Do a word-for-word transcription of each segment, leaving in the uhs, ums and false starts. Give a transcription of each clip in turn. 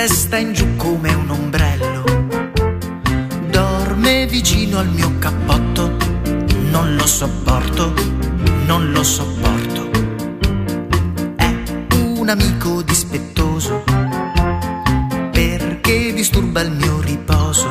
testa in giù come un ombrello, dorme vicino al mio cappotto, non lo sopporto, non lo sopporto. È un amico dispettoso perché disturba il mio riposo,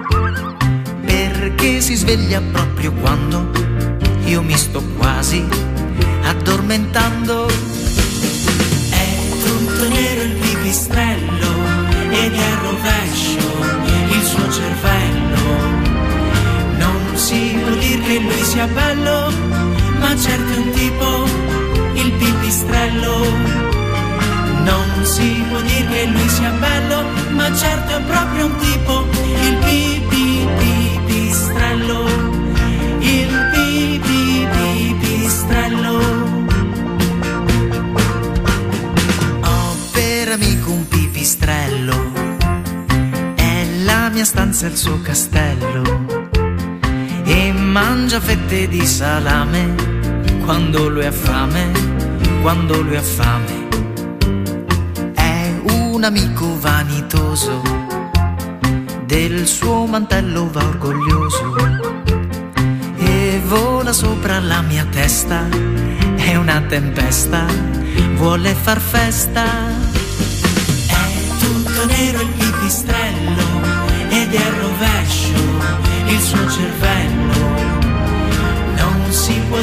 perché si sveglia proprio quando io mi sto quasi addormentando. È tutto nero il pipistrello ed è a rovescio il suo cervello. Non si può dire che lui sia bello, ma certo è un tipo, il pipistrello. Non si può dire che lui sia bello, ma certo è proprio un tipo, il pipi pipistrello, il pipi pipistrello. Ho per amico un pipistrello, è la mia stanza e il suo castello, e mangia fette di salame quando lui ha fame, quando lui ha fame. Un amico vanitoso, del suo mantello va orgoglioso e vola sopra la mia testa, è una tempesta, vuole far festa. È tutto nero il pipistrello ed è a rovescio il suo cervello. Non si può